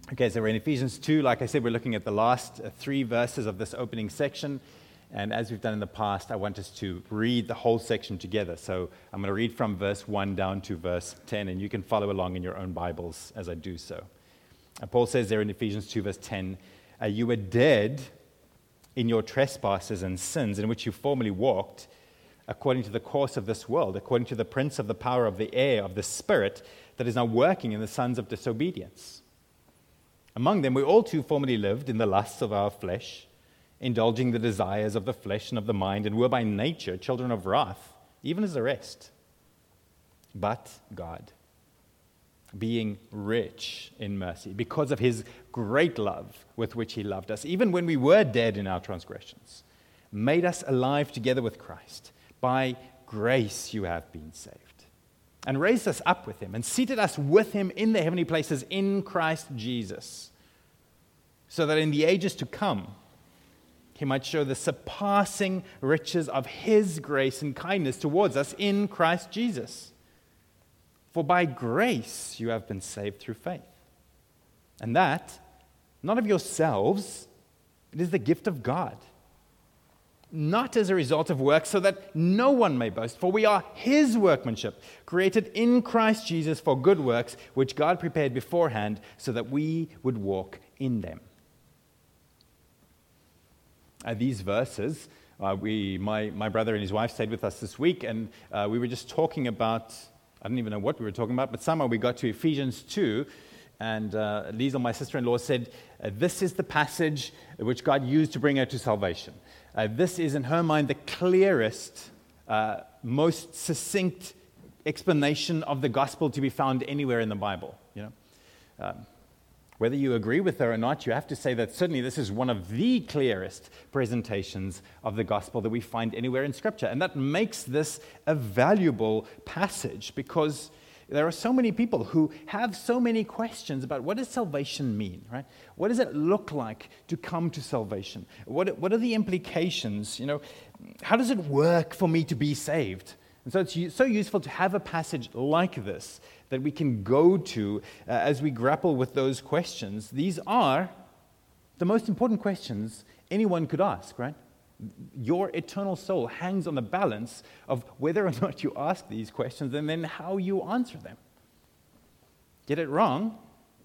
Okay, so we're in Ephesians 2. Like I said, we're looking at the last 3 verses of this opening section. And as we've done in the past, I want us to read the whole section together. So I'm going to read from verse 1 down to verse 10, and you can follow along in your own Bibles as I do so. Paul says there in Ephesians 2, verse 10, you were dead in your trespasses and sins in which you formerly walked, according to the course of this world, according to the prince of the power of the air, of the spirit that is now working in the sons of disobedience. Among them we all too formerly lived in the lusts of our flesh, indulging the desires of the flesh and of the mind, and were by nature children of wrath, even as the rest. But God, being rich in mercy, because of his great love with which he loved us, even when we were dead in our transgressions, made us alive together with Christ. By grace you have been saved, and raised us up with him, and seated us with him in the heavenly places in Christ Jesus, so that in the ages to come he might show the surpassing riches of his grace and kindness towards us in Christ Jesus. For by grace you have been saved through faith. And that, not of yourselves, it is the gift of God, not as a result of works, so that no one may boast. For we are his workmanship, created in Christ Jesus for good works, which God prepared beforehand so that we would walk in them. These verses, my brother and his wife stayed with us this week, and we were just talking about, I don't even know what we were talking about, but somehow we got to Ephesians 2, and Liesl, my sister-in-law, said, this is the passage which God used to bring her to salvation. This is, in her mind, the clearest, most succinct explanation of the gospel to be found anywhere in the Bible. Whether you agree with her or not, you have to say that certainly this is one of the clearest presentations of the gospel that we find anywhere in Scripture. And that makes this a valuable passage because there are so many people who have so many questions about what does salvation mean, right? What does it look like to come to salvation? What are the implications? How does it work for me to be saved? And so it's so useful to have a passage like this that we can go to as we grapple with those questions. These are the most important questions anyone could ask, right? Your eternal soul hangs on the balance of whether or not you ask these questions and then how you answer them. Get it wrong,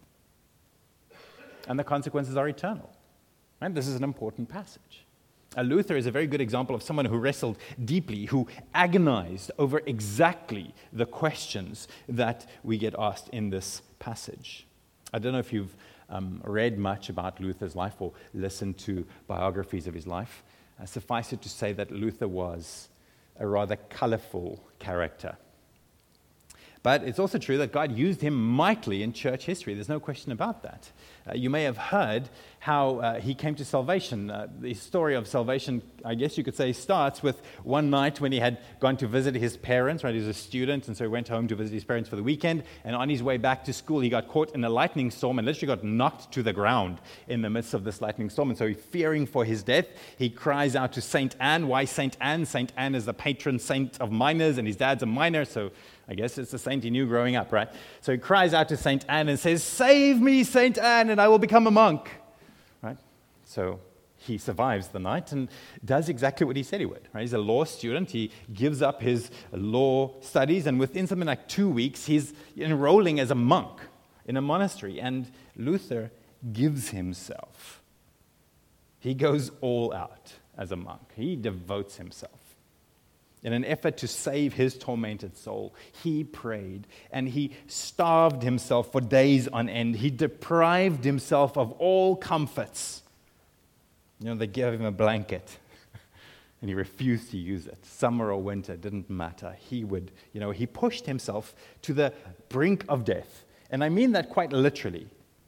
and the consequences are eternal. Right? This is an important passage. Luther is a very good example of someone who wrestled deeply, who agonized over exactly the questions that we get asked in this passage. I don't know if you've read much about Luther's life or listened to biographies of his life. Suffice it to say that Luther was a rather colorful character. But it's also true that God used him mightily in church history. There's no question about that. You may have heard how he came to salvation. The story of salvation, I guess you could say, starts with one night when he had gone to visit his parents, right? He was a student, and so he went home to visit his parents for the weekend. And on his way back to school, he got caught in a lightning storm and literally got knocked to the ground in the midst of this lightning storm. And so, fearing for his death, he cries out to St. Anne. Why St. Anne? St. Anne is the patron saint of miners, and his dad's a miner, so I guess it's the saint he knew growing up, right? So he cries out to St. Anne and says, "Save me, St. Anne, and I will become a monk." Right? So he survives the night and does exactly what he said he would. Right? He's a law student. He gives up his law studies, and within something like 2 weeks, he's enrolling as a monk in a monastery. And Luther gives himself. He goes all out as a monk. He devotes himself. In an effort to save his tormented soul, he prayed and he starved himself for days on end. He deprived himself of all comforts. They gave him a blanket and he refused to use it. Summer or winter, didn't matter. He pushed himself to the brink of death. And I mean that quite literally.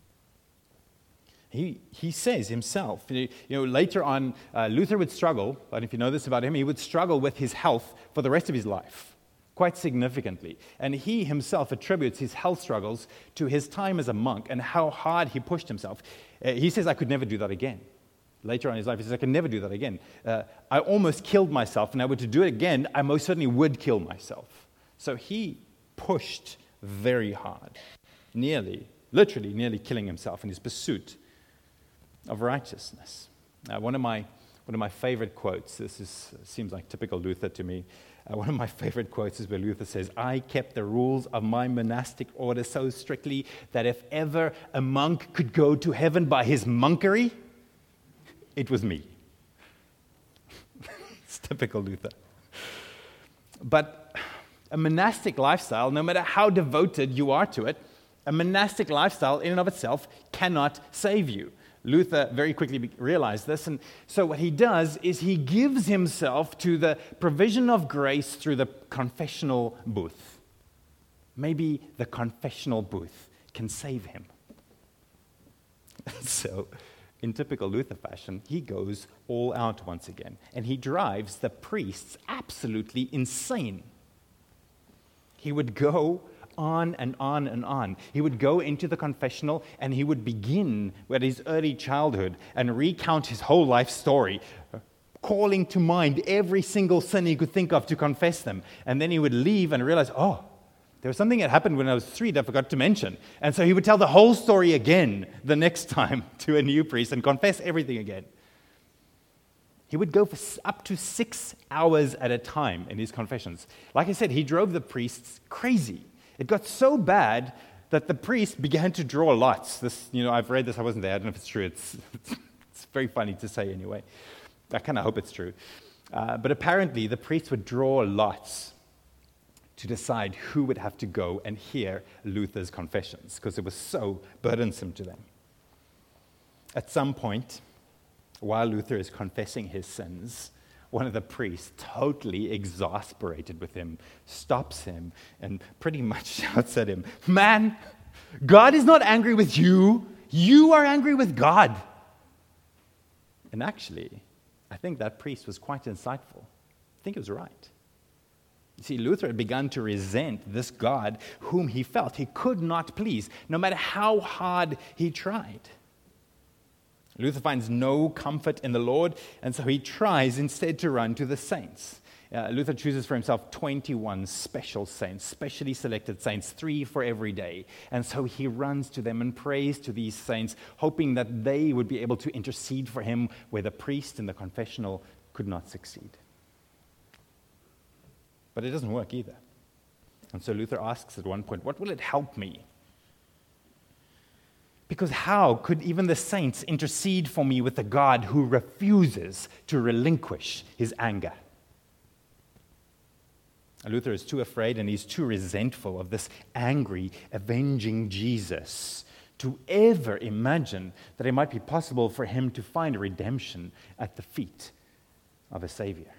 He says himself, later on, Luther would struggle, but if you know this about him, he would struggle with his health for the rest of his life, quite significantly. And he himself attributes his health struggles to his time as a monk and how hard he pushed himself. He says, "I could never do that again." Later on in his life, he says, "I could never do that again. I almost killed myself, and I were to do it again, I most certainly would kill myself." So he pushed very hard, nearly literally nearly killing himself in his pursuit of righteousness. One of my favorite quotes, seems like typical Luther to me, one of my favorite quotes is where Luther says, "I kept the rules of my monastic order so strictly that if ever a monk could go to heaven by his monkery, it was me." It's typical Luther. But a monastic lifestyle, no matter how devoted you are to it, a monastic lifestyle in and of itself cannot save you. Luther very quickly realized this, and so what he does is he gives himself to the provision of grace through the confessional booth. Maybe the confessional booth can save him. So, in typical Luther fashion, he goes all out once again, and he drives the priests absolutely insane. He would go on and on and on. He would go into the confessional and he would begin with his early childhood and recount his whole life story, calling to mind every single sin he could think of to confess them. And then he would leave and realize, oh, there was something that happened when I was 3 that I forgot to mention. And so he would tell the whole story again the next time to a new priest and confess everything again. He would go for up to 6 hours at a time in his confessions. Like I said, he drove the priests crazy. It got so bad that the priest began to draw lots. This, I've read this, I wasn't there, I don't know if it's true. It's very funny to say anyway. I kind of hope it's true. But apparently the priests would draw lots to decide who would have to go and hear Luther's confessions, because it was so burdensome to them. At some point, while Luther is confessing his sins, one of the priests, totally exasperated with him, stops him and pretty much shouts at him, "Man, God is not angry with you. You are angry with God." And actually, I think that priest was quite insightful. I think he was right. You see, Luther had begun to resent this God whom he felt he could not please, no matter how hard he tried. Luther finds no comfort in the Lord, and so he tries instead to run to the saints. Luther chooses for himself 21 special saints, specially selected saints, 3 for every day. And so he runs to them and prays to these saints, hoping that they would be able to intercede for him where the priest in the confessional could not succeed. But it doesn't work either. And so Luther asks at one point, "What will it help me? Because how could even the saints intercede for me with a God who refuses to relinquish his anger?" Luther is too afraid and he's too resentful of this angry, avenging Jesus to ever imagine that it might be possible for him to find redemption at the feet of a Savior.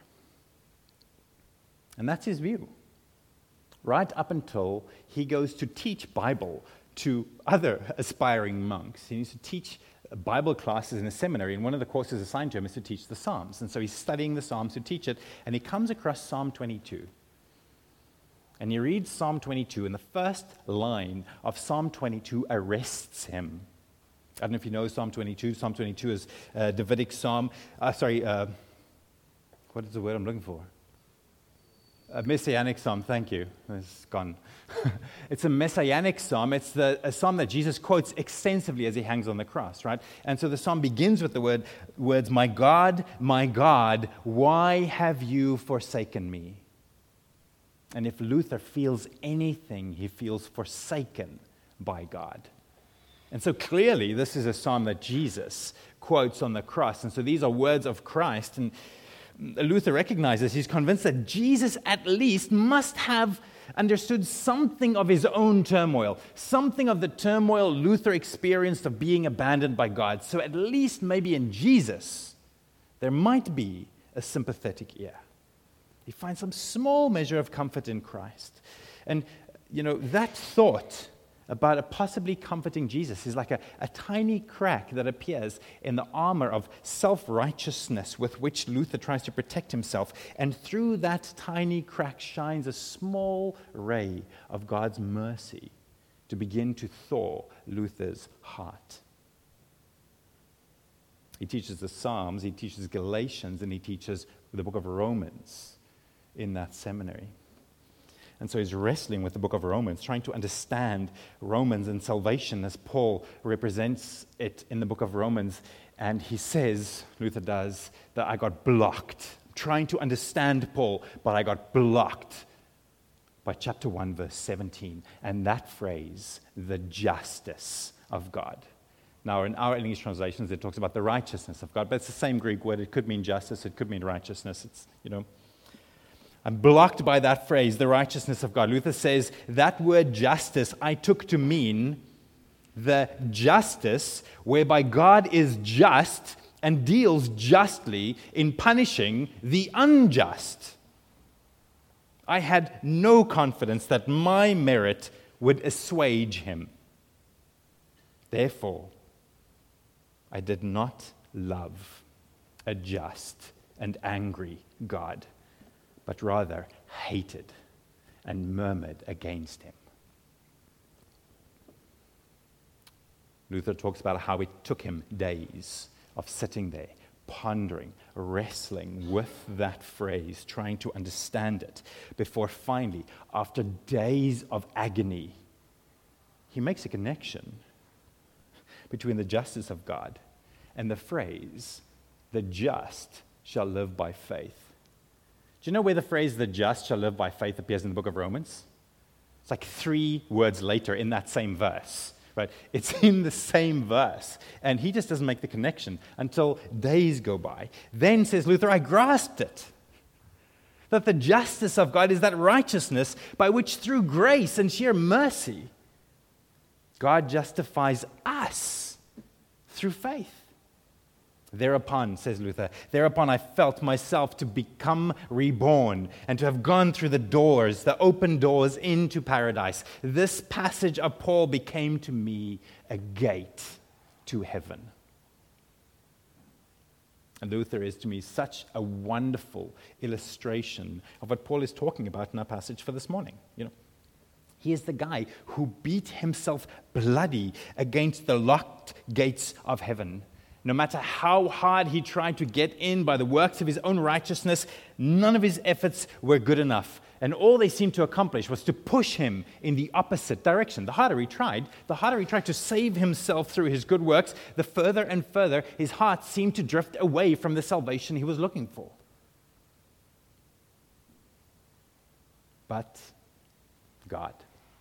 And that's his view, right up until he goes to teach Bible to other aspiring monks. He needs to teach Bible classes in a seminary, and one of the courses assigned to him is to teach the Psalms. And so he's studying the Psalms to teach it, and he comes across Psalm 22. And he reads Psalm 22, and the first line of Psalm 22 arrests him. I don't know if you know Psalm 22. Psalm 22 is a Davidic psalm. What is the word I'm looking for? A messianic psalm, thank you. It's gone. It's a messianic psalm. It's a psalm that Jesus quotes extensively as he hangs on the cross, right? And so the psalm begins with the words, my God, why have you forsaken me?" And if Luther feels anything, he feels forsaken by God. And so clearly, this is a psalm that Jesus quotes on the cross. And so these are words of Christ. And Luther recognizes, he's convinced that Jesus at least must have understood something of his own turmoil, something of the turmoil Luther experienced of being abandoned by God. So at least maybe in Jesus, there might be a sympathetic ear. He finds some small measure of comfort in Christ. And, that thought about a possibly comforting Jesus is like a tiny crack that appears in the armor of self-righteousness with which Luther tries to protect himself. And through that tiny crack shines a small ray of God's mercy to begin to thaw Luther's heart. He teaches the Psalms, he teaches Galatians, and he teaches the book of Romans in that seminary. And so he's wrestling with the book of Romans, trying to understand Romans and salvation as Paul represents it in the book of Romans. And he says, Luther does, that I got blocked. Trying to understand Paul, but I got blocked by chapter 1, verse 17. And that phrase, the justice of God. Now, in our English translations, it talks about the righteousness of God, but it's the same Greek word. It could mean justice, it could mean righteousness. I'm blocked by that phrase, the righteousness of God. Luther says that word justice I took to mean the justice whereby God is just and deals justly in punishing the unjust. I had no confidence that my merit would assuage him. Therefore, I did not love a just and angry God, but rather hated and murmured against him. Luther talks about how it took him days of sitting there, pondering, wrestling with that phrase, trying to understand it, before finally, after days of agony, he makes a connection between the justice of God and the phrase, the just shall live by faith. Do you know where the phrase, the just shall live by faith, appears in the book of Romans? It's like 3 words later in that same verse. Right? It's in the same verse. And he just doesn't make the connection until days go by. Then, says Luther, I grasped it. That the justice of God is that righteousness by which through grace and sheer mercy, God justifies us through faith. Thereupon, says Luther, thereupon I felt myself to become reborn and to have gone through the doors, the open doors into paradise. This passage of Paul became to me a gate to heaven. And Luther is to me such a wonderful illustration of what Paul is talking about in our passage for this morning. He is the guy who beat himself bloody against the locked gates of heaven. No matter how hard he tried to get in by the works of his own righteousness, none of his efforts were good enough. And all they seemed to accomplish was to push him in the opposite direction. The harder he tried to save himself through his good works, the further and further his heart seemed to drift away from the salvation he was looking for. But God,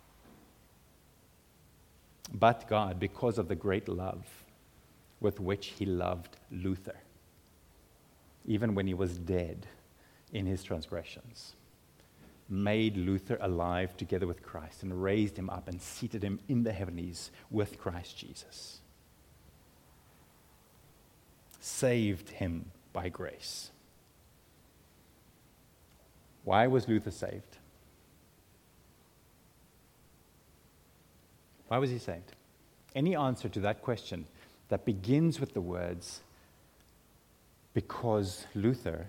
because of the great love with which he loved Luther, even when he was dead in his transgressions, made Luther alive together with Christ and raised him up and seated him in the heavenlies with Christ Jesus. Saved him by grace. Why was Luther saved? Why was he saved? Any answer to that question that begins with the words, because Luther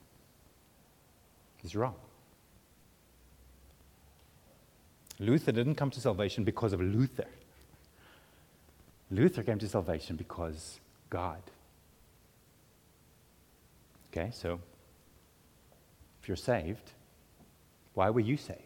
is wrong. Luther didn't come to salvation because of Luther. Luther came to salvation because God. Okay, so if you're saved, why were you saved?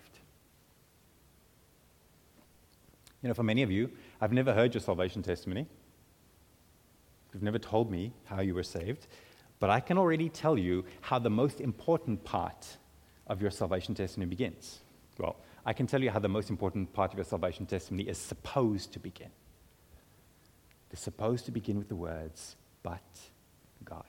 For many of you, I've never heard your salvation testimony. You've never told me how you were saved, but I can already tell you how the most important part of your salvation testimony begins. Well, I can tell you how the most important part of your salvation testimony is supposed to begin. It's supposed to begin with the words, but God.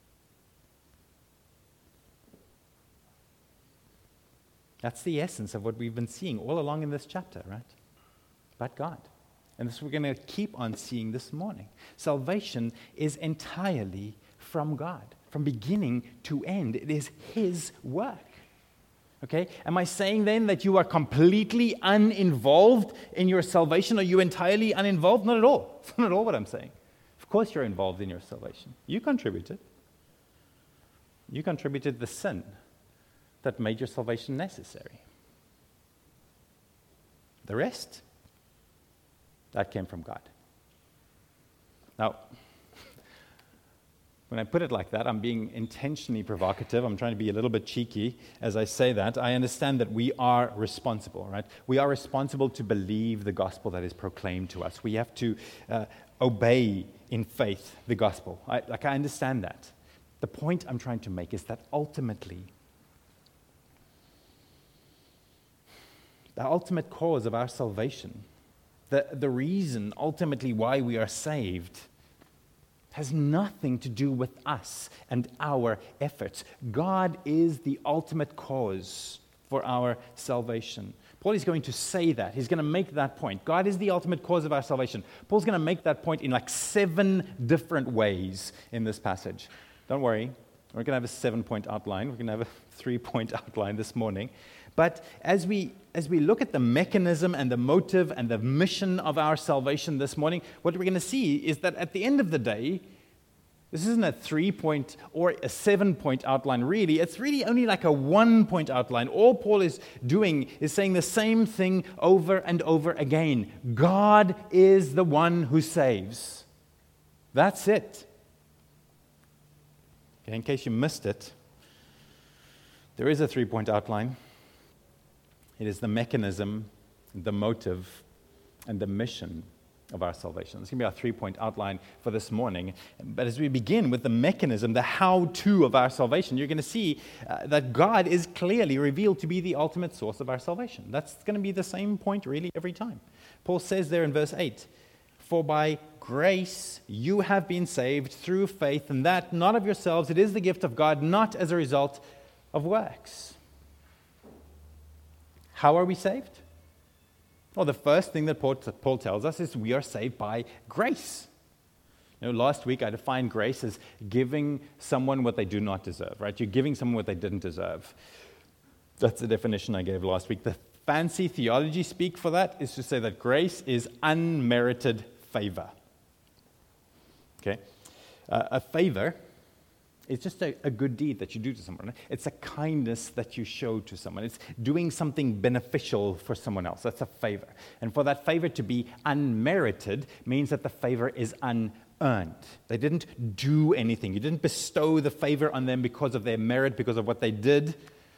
That's the essence of what we've been seeing all along in this chapter, right? But God. And this is what we're going to keep on seeing this morning. Salvation is entirely from God. From beginning to end, it is His work. Okay? Am I saying then that you are completely uninvolved in your salvation? Are you entirely uninvolved? Not at all. That's not at all what I'm saying. Of course you're involved in your salvation. You contributed. You contributed the sin that made your salvation necessary. The rest, that came from God. Now, When I put it like that, I'm being intentionally provocative. I'm trying to be a little bit cheeky as I say that. I understand that we are responsible, right? We are responsible to believe the gospel that is proclaimed to us. We have to obey in faith the gospel. I understand that. The point I'm trying to make is that ultimately, the ultimate cause of our salvation, the reason ultimately why we are saved, has nothing to do with us and our efforts. God is the ultimate cause for our salvation. Paul is going to say that. He's going to make that point. God is the ultimate cause of our salvation. Paul's going to make that point in like 7 different ways in this passage. Don't worry, we're going to have a 7-point outline. We're going to have a 3-point outline this morning. But as we look at the mechanism and the motive and the mission of our salvation this morning, what we're going to see is that at the end of the day, this isn't a 3-point or a 7-point outline, really. It's really only like a 1-point outline. All Paul is doing is saying the same thing over and over again. God is the one who saves. That's it. Okay, in case you missed it, there is a 3-point outline. It is the mechanism, the motive, and the mission of our salvation. It's going to be our 3-point outline for this morning. But as we begin with the mechanism, the how-to of our salvation, you're going to see that God is clearly revealed to be the ultimate source of our salvation. That's going to be the same point really every time. Paul says there in verse 8, "For by grace you have been saved through faith, and that not of yourselves, it is the gift of God, not as a result of works." How are we saved? Well, the first thing that Paul tells us is we are saved by grace. Last week I defined grace as giving someone what they do not deserve, right? You're giving someone what they didn't deserve. That's the definition I gave last week. The fancy theology speak for that is to say that grace is unmerited favor. Okay? A favor is just a good deed that you do to someone. It's a kindness that you show to someone. It's doing something beneficial for someone else. That's a favor. And for that favor to be unmerited means that the favor is unearned. They didn't do anything. You didn't bestow the favor on them because of their merit, because of what they did.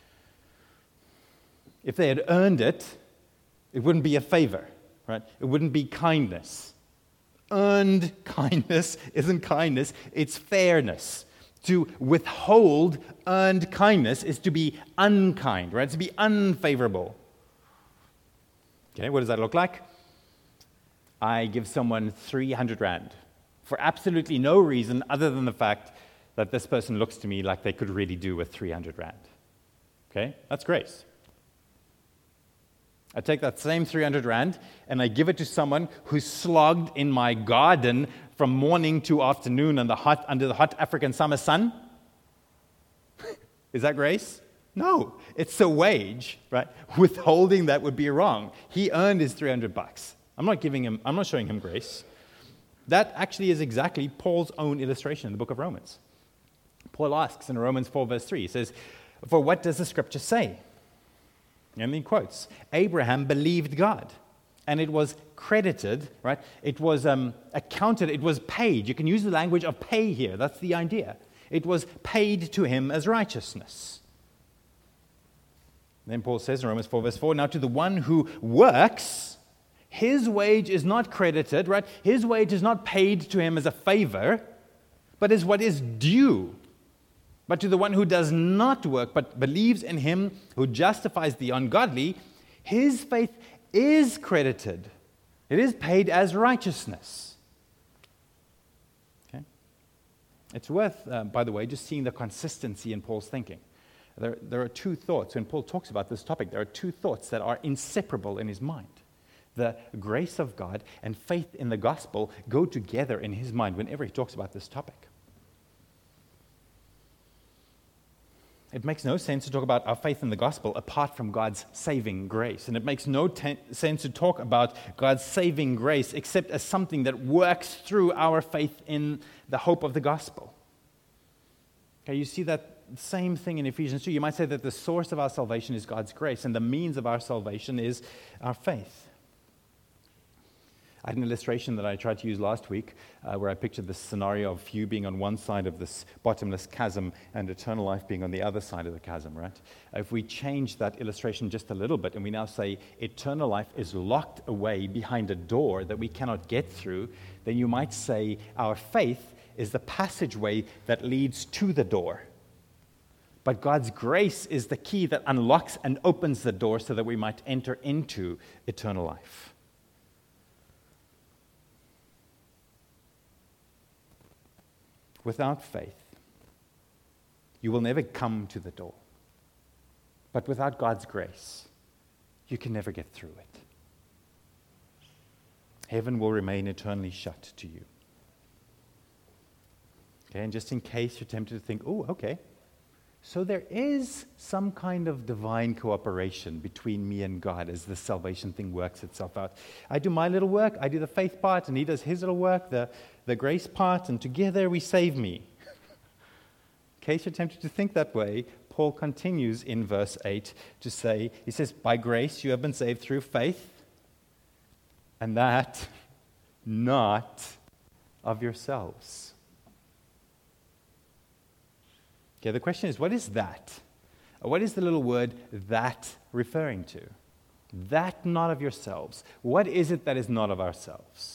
If they had earned it, it wouldn't be a favor, right? It wouldn't be kindness. Earned kindness isn't kindness, it's fairness. To withhold earned kindness is to be unkind, right? It's to be unfavorable. Okay, what does that look like? I give someone 300 Rand for absolutely no reason other than the fact that this person looks to me like they could really do with 300 Rand. Okay, that's grace. I take that same 300 Rand and I give it to someone who's slogged in my garden from morning to afternoon under the hot African summer sun. Is that grace? No, it's a wage, right? Withholding that would be wrong. He earned his $300. I'm not showing him grace. That actually is exactly Paul's own illustration in the book of Romans. Paul asks in Romans 4 verse 3, he says, "For what does the scripture say?" And he quotes, "Abraham believed God, and it was credited," right? It was accounted, it was paid. You can use the language of pay here. That's the idea. It was paid to him as righteousness. Then Paul says in Romans 4 verse 4, "Now to the one who works, his wage is not credited," right? His wage is not paid to him as a favor, but is what is due. But to the one who does not work, but believes in him who justifies the ungodly, his faith is credited. It is paid as righteousness. Okay? It's worth, by the way, just seeing the consistency in Paul's thinking. There are 2 thoughts. When Paul talks about this topic, there are 2 thoughts that are inseparable in his mind. The grace of God and faith in the gospel go together in his mind whenever he talks about this topic. It makes no sense to talk about our faith in the gospel apart from God's saving grace. And it makes no sense to talk about God's saving grace except as something that works through our faith in the hope of the gospel. Okay, you see that same thing in Ephesians 2. You might say that the source of our salvation is God's grace, and the means of our salvation is our faith. I had an illustration that I tried to use last week where I pictured this scenario of you being on one side of this bottomless chasm and eternal life being on the other side of the chasm, right? If we change that illustration just a little bit and we now say eternal life is locked away behind a door that we cannot get through, then you might say our faith is the passageway that leads to the door. But God's grace is the key that unlocks and opens the door so that we might enter into eternal life. Without faith, you will never come to the door. But without God's grace, you can never get through it. Heaven will remain eternally shut to you. Okay, and just in case you're tempted to think, oh, okay, so there is some kind of divine cooperation between me and God as the salvation thing works itself out. I do my little work, I do the faith part, and he does his little work, the grace part, and together we save me. In case you're tempted to think that way, Paul continues in verse 8 to say, he says, by grace you have been saved through faith, and that not of yourselves. Okay, the question is, what is that? What is the little word that referring to? That not of yourselves. What is it that is not of ourselves?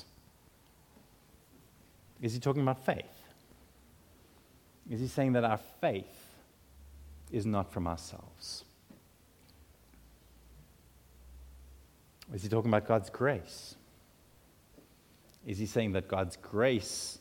Is he talking about faith? Is he saying that our faith is not from ourselves? Is he talking about God's grace? Is he saying that God's grace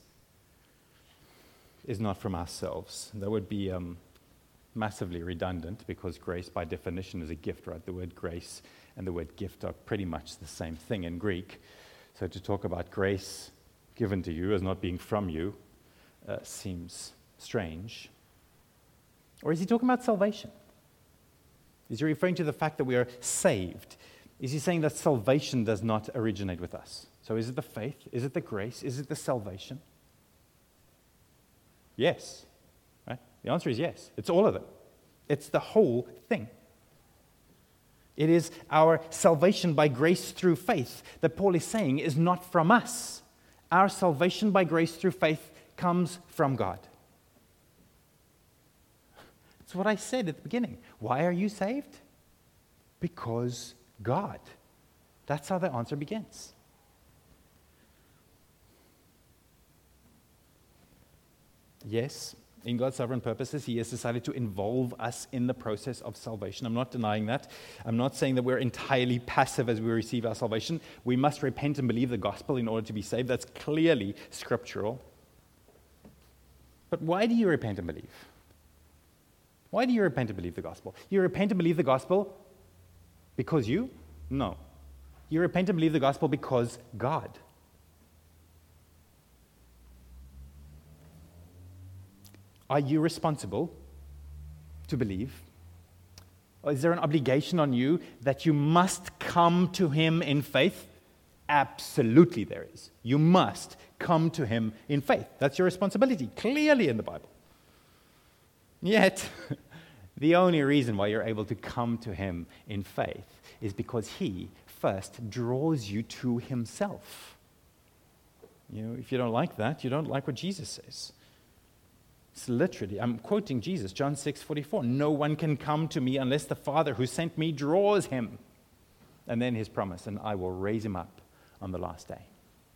is not from ourselves? That would be massively redundant because grace by definition is a gift, right? The word grace and the word gift are pretty much the same thing in Greek. So to talk about grace given to you as not being from you seems strange. Or is he talking about salvation? Is he referring to the fact that we are saved? Is he saying that salvation does not originate with us? So is it the faith? Is it the grace? Is it the salvation? Yes. Right? The answer is yes. It's all of it. It's the whole thing. It is our salvation by grace through faith that Paul is saying is not from us. Our salvation by grace through faith comes from God. It's what I said at the beginning. Why are you saved? Because God. That's how the answer begins. Yes, in God's sovereign purposes, he has decided to involve us in the process of salvation. I'm not denying that. I'm not saying that we're entirely passive as we receive our salvation. We must repent and believe the gospel in order to be saved. That's clearly scriptural. But why do you repent and believe? Why do you repent and believe the gospel? You repent and believe the gospel because you? No. You repent and believe the gospel because God. Are you responsible to believe? Or is there an obligation on you that you must come to him in faith? Absolutely there is. You must come to him in faith. That's your responsibility, clearly in the Bible. Yet, the only reason why you're able to come to him in faith is because he first draws you to himself. You know, if you don't like that, you don't like what Jesus says. It's literally, I'm quoting Jesus, John 6:44. No one can come to me unless the Father who sent me draws him. And then his promise, and I will raise him up on the last day.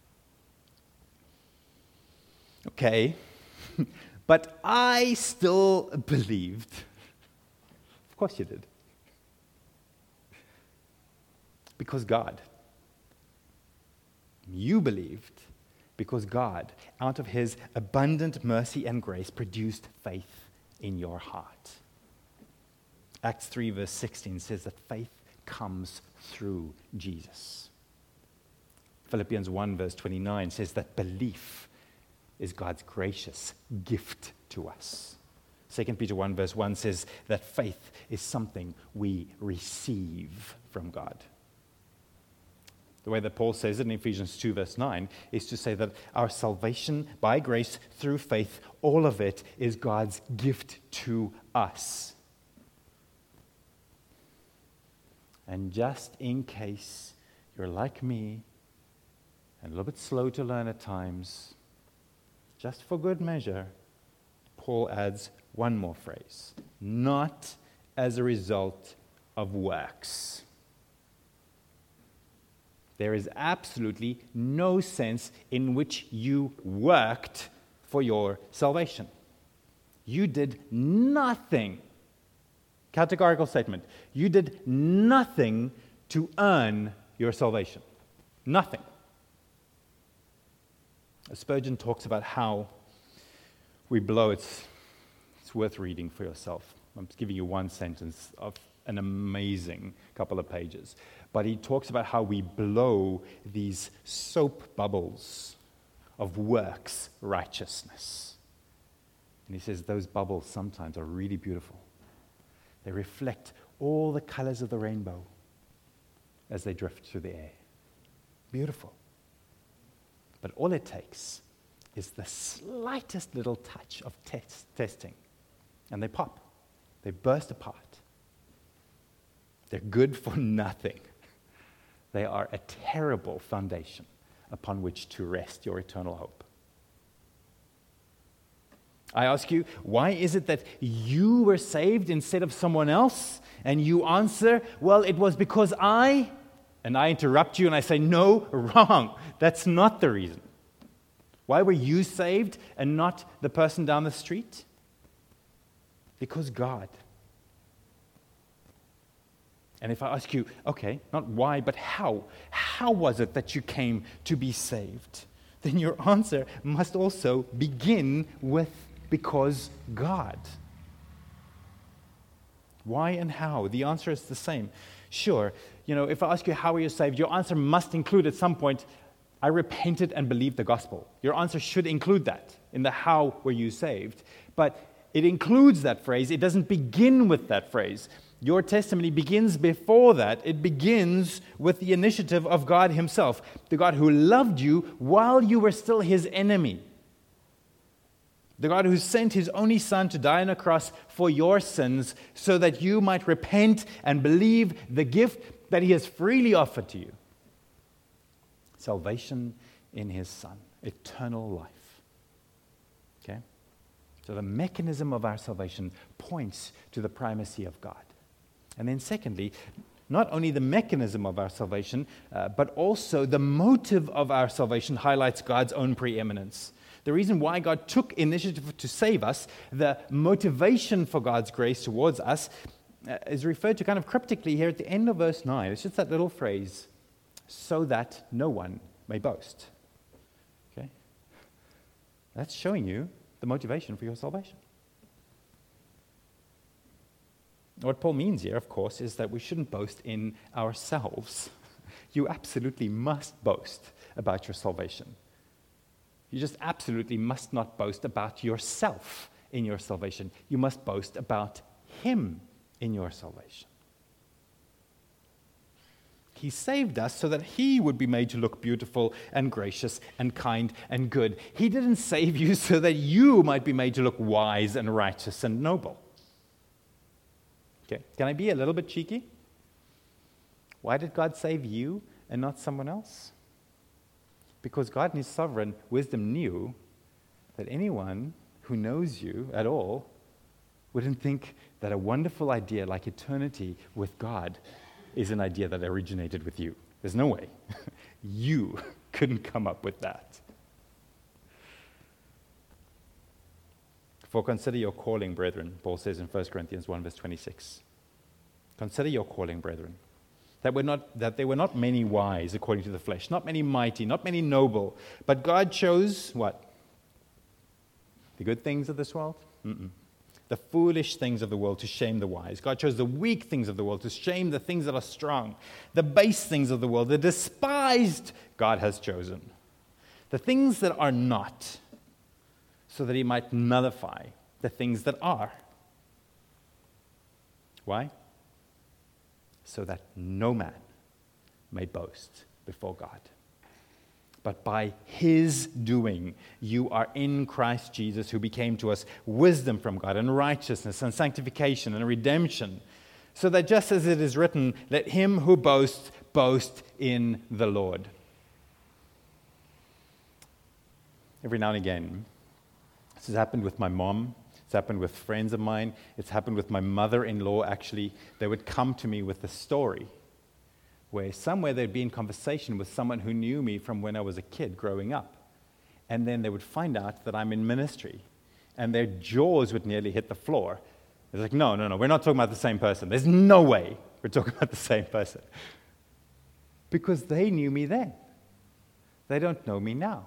Okay, but I still believed. Of course you did. Because God. You believed. Because God, out of his abundant mercy and grace, produced faith in your heart. Acts 3 verse 16 says that faith comes through Jesus. Philippians 1 verse 29 says that belief is God's gracious gift to us. 2 Peter 1 verse 1 says that faith is something we receive from God. The way that Paul says it in Ephesians 2 verse 9 is to say that our salvation by grace through faith, all of it is God's gift to us. And just in case you're like me and a little bit slow to learn at times, just for good measure, Paul adds one more phrase: not as a result of works. There is absolutely no sense in which you worked for your salvation. You did nothing. Categorical statement. You did nothing to earn your salvation. Nothing. Spurgeon talks about how we blow. It's worth reading for yourself. I'm just giving you one sentence of an amazing couple of pages. But he talks about how we blow these soap bubbles of works righteousness. And he says those bubbles sometimes are really beautiful. They reflect all the colors of the rainbow as they drift through the air. Beautiful. But all it takes is the slightest little touch of testing, and they pop. They burst apart. They're good for nothing. They are a terrible foundation upon which to rest your eternal hope. I ask you, why is it that you were saved instead of someone else? And you answer, well, it was because I interrupt you and I say, no, wrong. That's not the reason. Why were you saved and not the person down the street? Because God. And if I ask you, okay, not why, but how was it that you came to be saved? Then your answer must also begin with because God. Why and how? The answer is the same. Sure, if I ask you how are you saved, your answer must include at some point, I repented and believed the gospel. Your answer should include that in the how were you saved. But it includes that phrase. It doesn't begin with that phrase. Your testimony begins before that. It begins with the initiative of God himself, the God who loved you while you were still his enemy. The God who sent his only son to die on a cross for your sins so that you might repent and believe the gift that he has freely offered to you. Salvation in his son, eternal life. Okay? So the mechanism of our salvation points to the primacy of God. And then secondly, not only the mechanism of our salvation, but also the motive of our salvation highlights God's own preeminence. The reason why God took initiative to save us, the motivation for God's grace towards us, is referred to kind of cryptically here at the end of verse 9. It's just that little phrase, so that no one may boast. Okay? That's showing you the motivation for your salvation. What Paul means here, of course, is that we shouldn't boast in ourselves. You absolutely must boast about your salvation. You just absolutely must not boast about yourself in your salvation. You must boast about him in your salvation. He saved us so that he would be made to look beautiful and gracious and kind and good. He didn't save you so that you might be made to look wise and righteous and noble. Okay, can I be a little bit cheeky? Why did God save you and not someone else? Because God in his sovereign wisdom knew that anyone who knows you at all wouldn't think that a wonderful idea like eternity with God is an idea that originated with you. There's no way. You couldn't come up with that. For consider your calling, brethren, Paul says in 1 Corinthians 1, verse 26. Consider your calling, brethren, that there were not many wise according to the flesh, not many mighty, not many noble, but God chose what? The good things of this world? The foolish things of the world to shame the wise. God chose the weak things of the world to shame the things that are strong. The base things of the world, the despised, God has chosen. The things that are not, so that he might nullify the things that are. Why? So that no man may boast before God. But by his doing, you are in Christ Jesus, who became to us wisdom from God and righteousness and sanctification and redemption, so that just as it is written, let him who boasts boast in the Lord. every now and again. This has happened with my mom. It's happened with friends of mine. It's happened with my mother-in-law, actually. They would come to me with a story where somewhere they'd be in conversation with someone who knew me from when I was a kid growing up. And then they would find out that I'm in ministry. And their jaws would nearly hit the floor. It's like, no, we're not talking about the same person. There's no way we're talking about the same person. Because they knew me then. They don't know me now.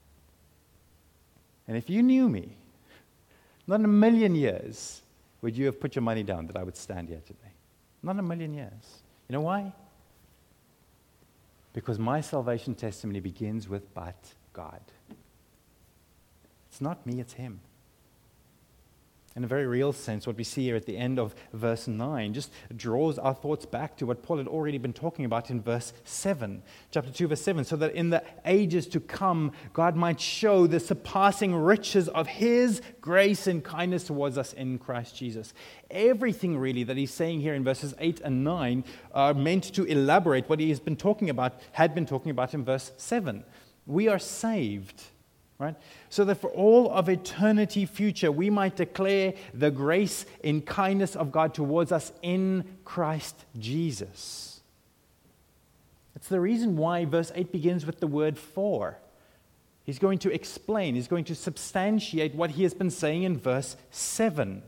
And if you knew me, not in a million years would you have put your money down that I would stand here today. Not in a million years. You know why? Because my salvation testimony begins with "but God." It's not me, it's Him. In a very real sense, what we see here at the end of verse 9 just draws our thoughts back to what Paul had already been talking about in verse 7, chapter 2, verse 7, so that in the ages to come, God might show the surpassing riches of His grace and kindness towards us in Christ Jesus. Everything really that he's saying here in verses 8 and 9 are meant to elaborate what he had been talking about in verse 7. We are saved. Right? So that for all of eternity future, we might declare the grace and kindness of God towards us in Christ Jesus. It's the reason why verse 8 begins with the word "for." He's going to explain, he's going to substantiate what he has been saying in verse 7.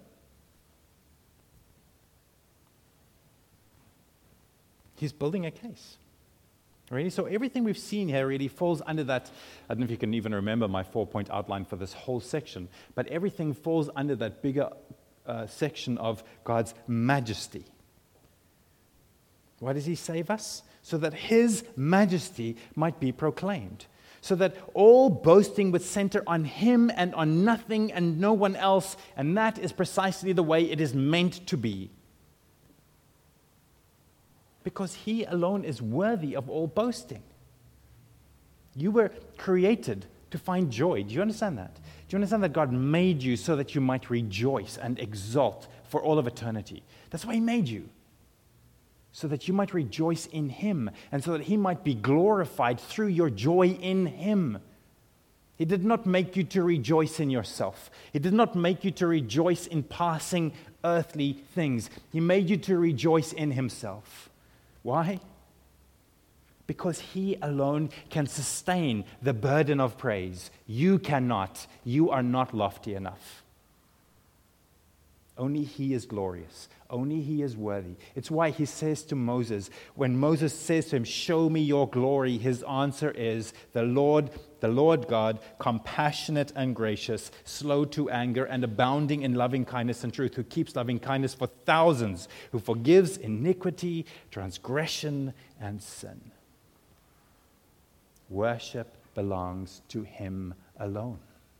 He's building a case. Really? So everything we've seen here really falls under that. I don't know if you can even remember my 4-point outline for this whole section, but everything falls under that bigger section of God's majesty. Why does He save us? So that His majesty might be proclaimed. So that all boasting would center on Him and on nothing and no one else, and that is precisely the way it is meant to be. Because He alone is worthy of all boasting. You were created to find joy. Do you understand that? Do you understand that God made you so that you might rejoice and exult for all of eternity? That's why He made you. So that you might rejoice in Him and so that He might be glorified through your joy in Him. He did not make you to rejoice in yourself. He did not make you to rejoice in passing earthly things. He made you to rejoice in Himself. Why? Because He alone can sustain the burden of praise. You cannot. You are not lofty enough. Only He is glorious. Only He is worthy. It's why He says to Moses, when Moses says to him, "Show me your glory," his answer is, the Lord God, compassionate and gracious, slow to anger, and abounding in loving kindness and truth, who keeps loving kindness for thousands, who forgives iniquity, transgression, and sin. Worship belongs to Him alone.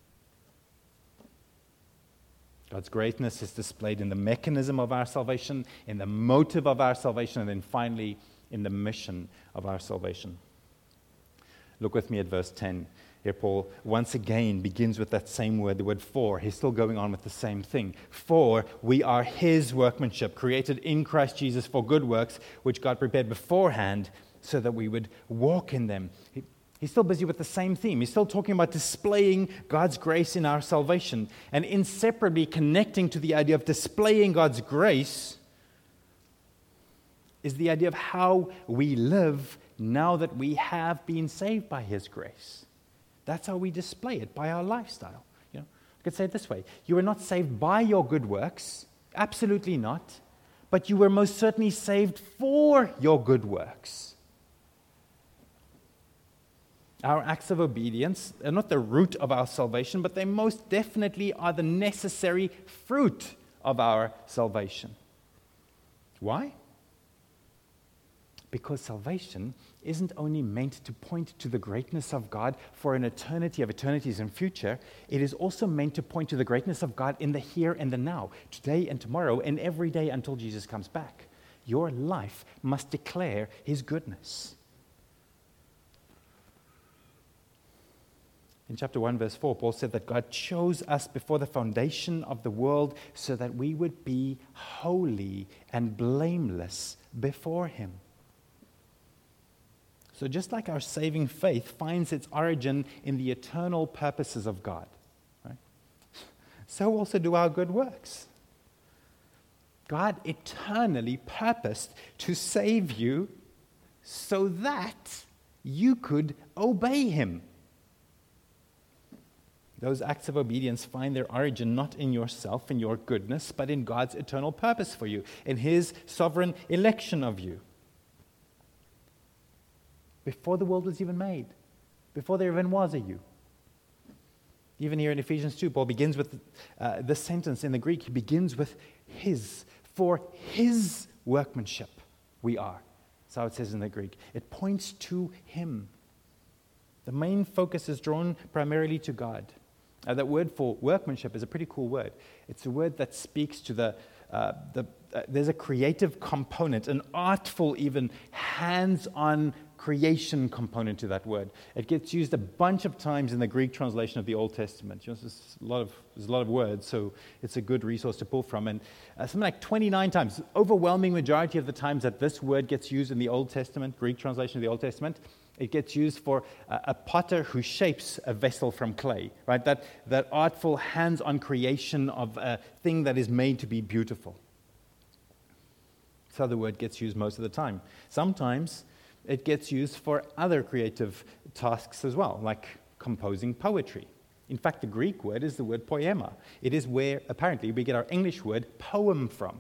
God's greatness is displayed in the mechanism of our salvation, in the motive of our salvation, and then finally in the mission of our salvation. Look with me at verse 10. Here Paul once again begins with that same word, the word "for." He's still going on with the same thing. "For we are His workmanship, created in Christ Jesus for good works, which God prepared beforehand so that we would walk in them." He's still busy with the same theme. He's still talking about displaying God's grace in our salvation, and inseparably connecting to the idea of displaying God's grace is the idea of how we live now that we have been saved by His grace. That's how we display it, by our lifestyle. I could say it this way: you were not saved by your good works, absolutely not, but you were most certainly saved for your good works. Our acts of obedience are not the root of our salvation, but they most definitely are the necessary fruit of our salvation. Why? Because salvation isn't only meant to point to the greatness of God for an eternity of eternities in future, it is also meant to point to the greatness of God in the here and the now, today and tomorrow, and every day until Jesus comes back. Your life must declare His goodness. In chapter 1, verse 4, Paul said that God chose us before the foundation of the world so that we would be holy and blameless before Him. So just like our saving faith finds its origin in the eternal purposes of God, right? So also do our good works. God eternally purposed to save you so that you could obey him. Those acts of obedience find their origin not in yourself and your goodness, but in God's eternal purpose for you, in his sovereign election of you. Before the world was even made, before there even was a you. Even here in Ephesians 2, Paul begins with this sentence in the Greek. He begins with his. For his workmanship we are. That's how it says in the Greek. It points to him. The main focus is drawn primarily to God. That word for workmanship is a pretty cool word. It's a word that speaks to there's a creative component, an artful, even hands-on creation component to that word. It gets used a bunch of times in the Greek translation of the Old Testament. There's a lot of words, so it's a good resource to pull from. And something like 29 times, overwhelming majority of the times that this word gets used in the Old Testament, Greek translation of the Old Testament, it gets used for a potter who shapes a vessel from clay, right? That artful, hands-on creation of a thing that is made to be beautiful. That's how the word gets used most of the time. Sometimes it gets used for other creative tasks as well, like composing poetry. In fact, the Greek word is the word poema. It is where, apparently, we get our English word poem from.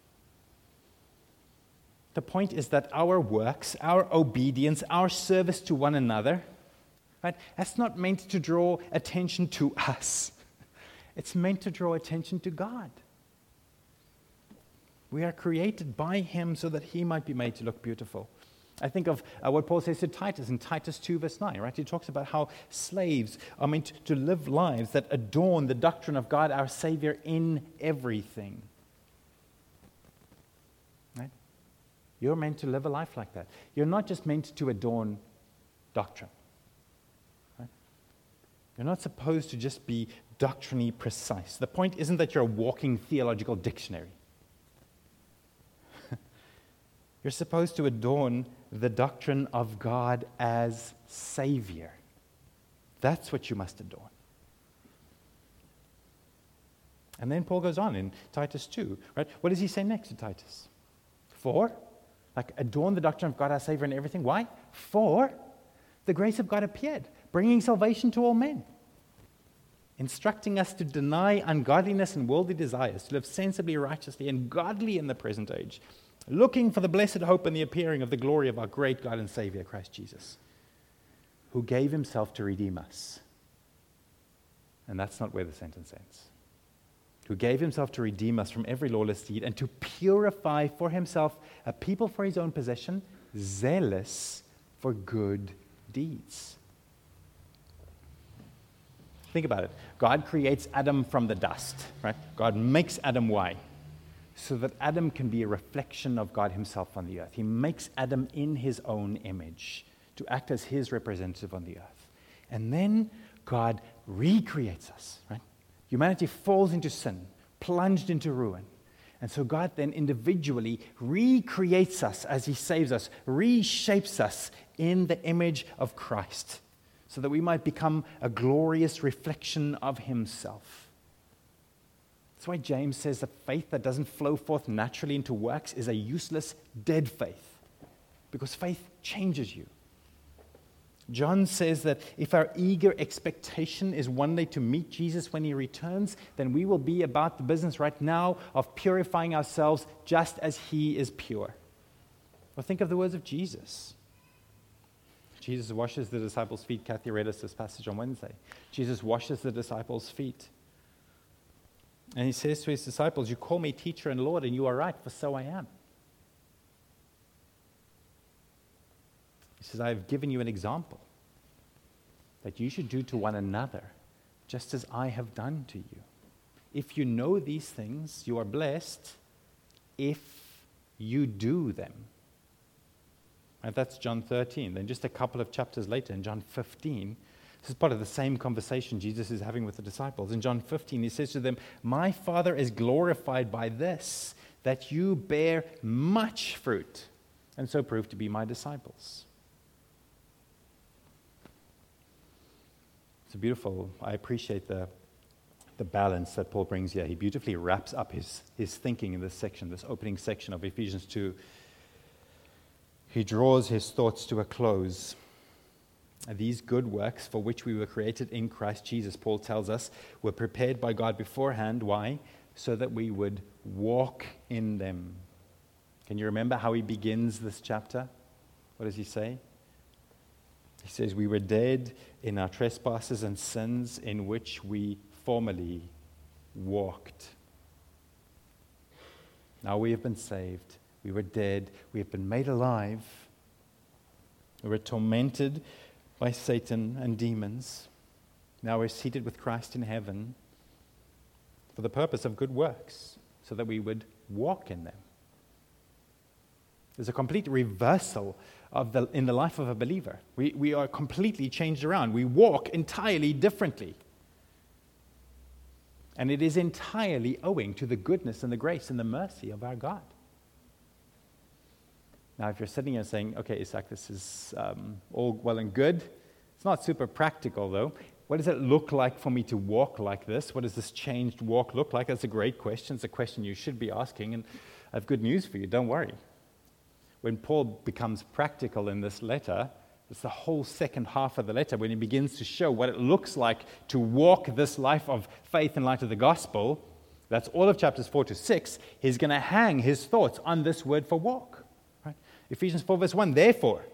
The point is that our works, our obedience, our service to one another, right, that's not meant to draw attention to us. It's meant to draw attention to God. We are created by him so that he might be made to look beautiful. I think of what Paul says to Titus in Titus 2, verse 9, right? He talks about how slaves are meant to live lives that adorn the doctrine of God, our Savior, in everything. Right? You're meant to live a life like that. You're not just meant to adorn doctrine. Right? You're not supposed to just be doctrinally precise. The point isn't that you're a walking theological dictionary. You're supposed to adorn the doctrine of God as Savior. That's what you must adorn. And then Paul goes on in Titus 2, right? What does he say next to Titus? Adorn the doctrine of God as Savior in everything. Why? For the grace of God appeared, bringing salvation to all men, instructing us to deny ungodliness and worldly desires, to live sensibly, righteously, and godly in the present age, looking for the blessed hope and the appearing of the glory of our great God and Savior, Christ Jesus, who gave himself to redeem us. And that's not where the sentence ends. Who gave himself to redeem us from every lawless deed and to purify for himself a people for his own possession, zealous for good deeds. Think about it. God creates Adam from the dust, right? God makes Adam why? So that Adam can be a reflection of God himself on the earth. He makes Adam in his own image to act as his representative on the earth. And then God recreates us, right? Humanity falls into sin, plunged into ruin. And so God then individually recreates us as he saves us, reshapes us in the image of Christ, so that we might become a glorious reflection of himself. That's why James says that faith that doesn't flow forth naturally into works is a useless, dead faith, because faith changes you. John says that if our eager expectation is one day to meet Jesus when he returns, then we will be about the business right now of purifying ourselves just as he is pure. Well, think of the words of Jesus. Jesus washes the disciples' feet. Kathy read us this passage on Wednesday. Jesus washes the disciples' feet. And he says to his disciples, you call me teacher and Lord, and you are right, for so I am. He says, I have given you an example that you should do to one another, just as I have done to you. If you know these things, you are blessed if you do them. And that's John 13. Then just a couple of chapters later, in John 15, this is part of the same conversation Jesus is having with the disciples. In John 15, he says to them, my Father is glorified by this, that you bear much fruit, and so prove to be my disciples. It's beautiful. I appreciate the balance that Paul brings here. He beautifully wraps up his thinking in this section, this opening section of Ephesians 2. He draws his thoughts to a close. These good works for which we were created in Christ Jesus, Paul tells us, were prepared by God beforehand. Why? So that we would walk in them. Can you remember how he begins this chapter? What does he say? He says, we were dead in our trespasses and sins in which we formerly walked. Now we have been saved. We were dead. We have been made alive. We were tormented by Satan and demons. Now we're seated with Christ in heaven for the purpose of good works, so that we would walk in them. There's a complete reversal in the life of a believer. We are completely changed around. We walk entirely differently. And it is entirely owing to the goodness and the grace and the mercy of our God. Now, if you're sitting here saying, okay, Isaac, this is all well and good. It's not super practical, though. What does it look like for me to walk like this? What does this changed walk look like? That's a great question. It's a question you should be asking. And I have good news for you. Don't worry. When Paul becomes practical in this letter, it's the whole second half of the letter when he begins to show what it looks like to walk this life of faith in light of the gospel. That's all of chapters 4 to 6. He's going to hang his thoughts on this word for walk. Right? Ephesians 4 verse 1, therefore.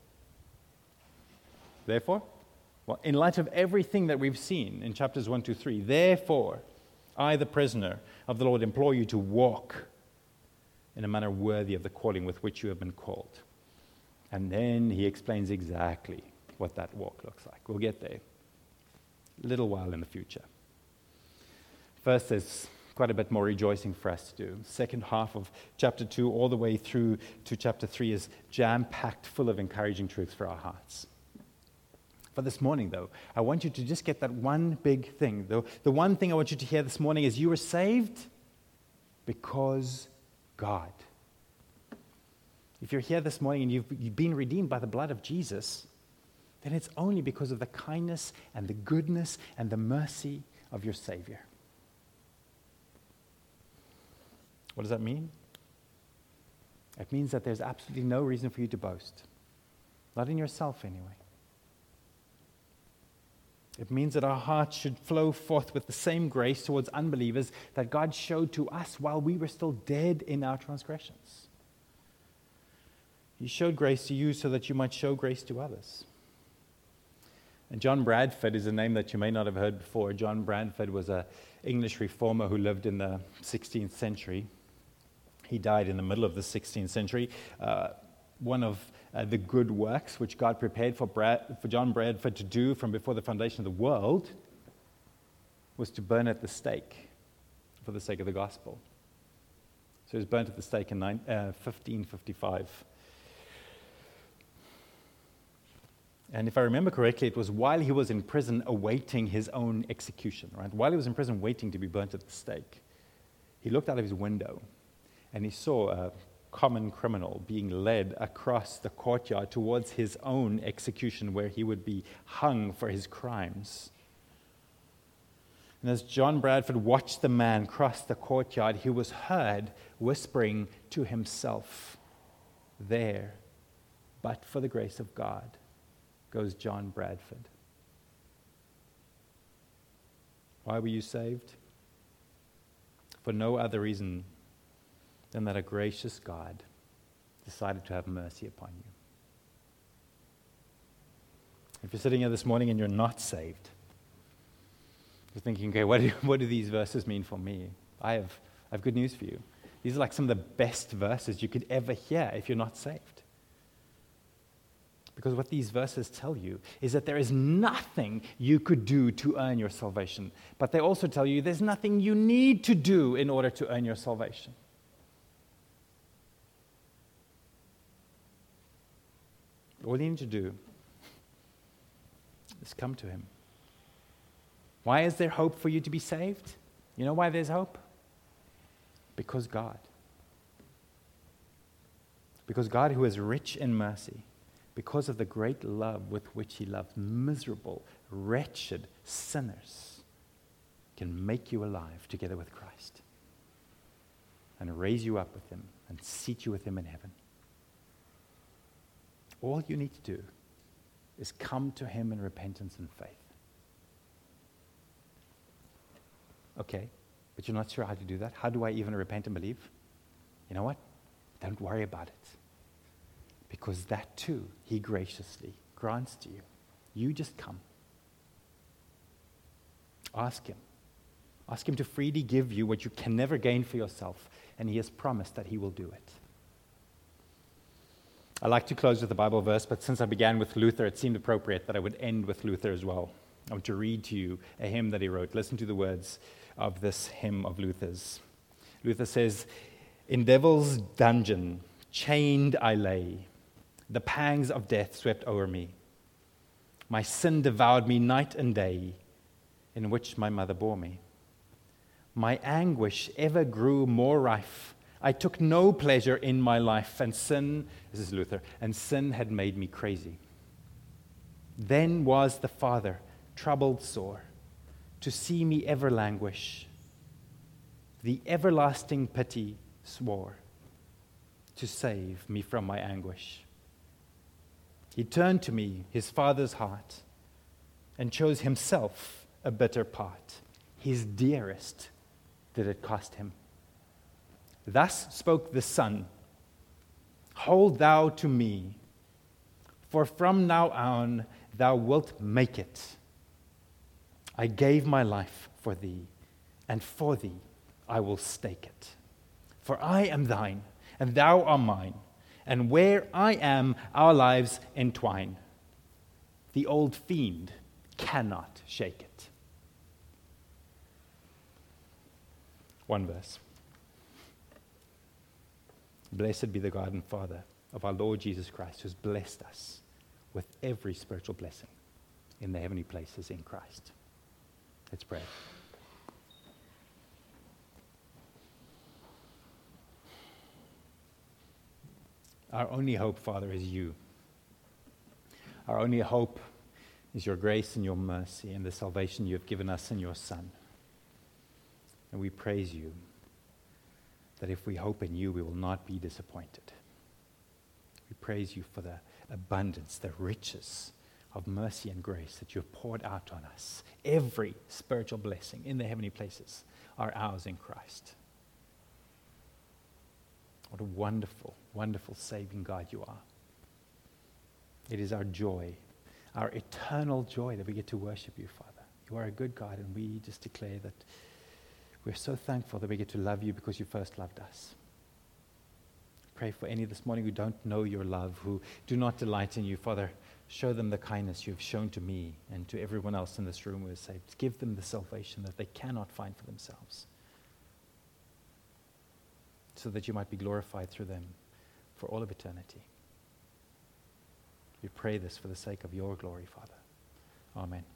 Well, in light of everything that we've seen in chapters 1 to 3, therefore, I, the prisoner of the Lord, implore you to walk in a manner worthy of the calling with which you have been called. And then he explains exactly what that walk looks like. We'll get there a little while in the future. First, there's quite a bit more rejoicing for us to do. Second half of chapter 2 all the way through to chapter 3 is jam-packed full of encouraging truths for our hearts. For this morning, though, I want you to just get that one big thing. The one thing I want you to hear this morning is you were saved because God. If you're here this morning and you've been redeemed by the blood of Jesus, then it's only because of the kindness and the goodness and the mercy of your Savior. What does that mean? It means that there's absolutely no reason for you to boast. Not in yourself, anyway. It means that our hearts should flow forth with the same grace towards unbelievers that God showed to us while we were still dead in our transgressions. He showed grace to you so that you might show grace to others. And John Bradford is a name that you may not have heard before. John Bradford was an English reformer who lived in the 16th century. He died in the middle of the 16th century. One of the good works which God prepared for John Bradford to do from before the foundation of the world was to burn at the stake for the sake of the gospel. So he was burnt at the stake in 1555. And if I remember correctly, it was while he was in prison awaiting his own execution, right? While he was in prison waiting to be burnt at the stake, he looked out of his window and he saw a common criminal being led across the courtyard towards his own execution where he would be hung for his crimes. And as John Bradford watched the man cross the courtyard, he was heard whispering to himself, "There, but for the grace of God, goes John Bradford." Why were you saved? For no other reason than that a gracious God decided to have mercy upon you. If you're sitting here this morning and you're not saved, you're thinking, okay, what do these verses mean for me? I have good news for you. These are like some of the best verses you could ever hear if you're not saved. Because what these verses tell you is that there is nothing you could do to earn your salvation. But they also tell you there's nothing you need to do in order to earn your salvation. All you need to do is come to him. Why is there hope for you to be saved? You know why there's hope? Because God. Because God, who is rich in mercy, because of the great love with which he loved miserable, wretched sinners can make you alive together with Christ and raise you up with Him and seat you with Him in heaven. All you need to do is come to Him in repentance and faith. Okay, but you're not sure how to do that? How do I even repent and believe? You know what? Don't worry about it. Because that too, He graciously grants to you. You just come. Ask Him. Ask Him to freely give you what you can never gain for yourself, and He has promised that He will do it. I like to close with a Bible verse, but since I began with Luther, it seemed appropriate that I would end with Luther as well. I want to read to you a hymn that he wrote. Listen to the words of this hymn of Luther's. Luther says, "In devil's dungeon, chained I lay. The pangs of death swept o'er me. My sin devoured me night and day, in which my mother bore me. My anguish ever grew more rife. I took no pleasure in my life, and sin," this is Luther, "and sin had made me crazy. Then was the Father troubled sore, to see me ever languish. The everlasting pity swore, to save me from my anguish. He turned to me His Father's heart, and chose Himself a bitter part. His dearest did it cost Him. Thus spoke the Son, Hold thou to me, for from now on thou wilt make it. I gave my life for thee, and for thee I will stake it. For I am thine, and thou art mine, and where I am, our lives entwine. The old fiend cannot shake it." One verse. Blessed be the God and Father of our Lord Jesus Christ, who has blessed us with every spiritual blessing in the heavenly places in Christ. Let's pray. Our only hope, Father, is you. Our only hope is your grace and your mercy and the salvation you have given us in your Son. And we praise you that if we hope in you, we will not be disappointed. We praise you for the abundance, the riches of mercy and grace that you have poured out on us. Every spiritual blessing in the heavenly places are ours in Christ. What a wonderful, wonderful saving God you are. It is our joy, our eternal joy, that we get to worship you, Father. You are a good God, and we just declare that we're so thankful that we get to love you because you first loved us. Pray for any this morning who don't know your love, who do not delight in you. Father, show them the kindness you've shown to me and to everyone else in this room who is saved. Give them the salvation that they cannot find for themselves, so that you might be glorified through them for all of eternity. We pray this for the sake of your glory, Father. Amen.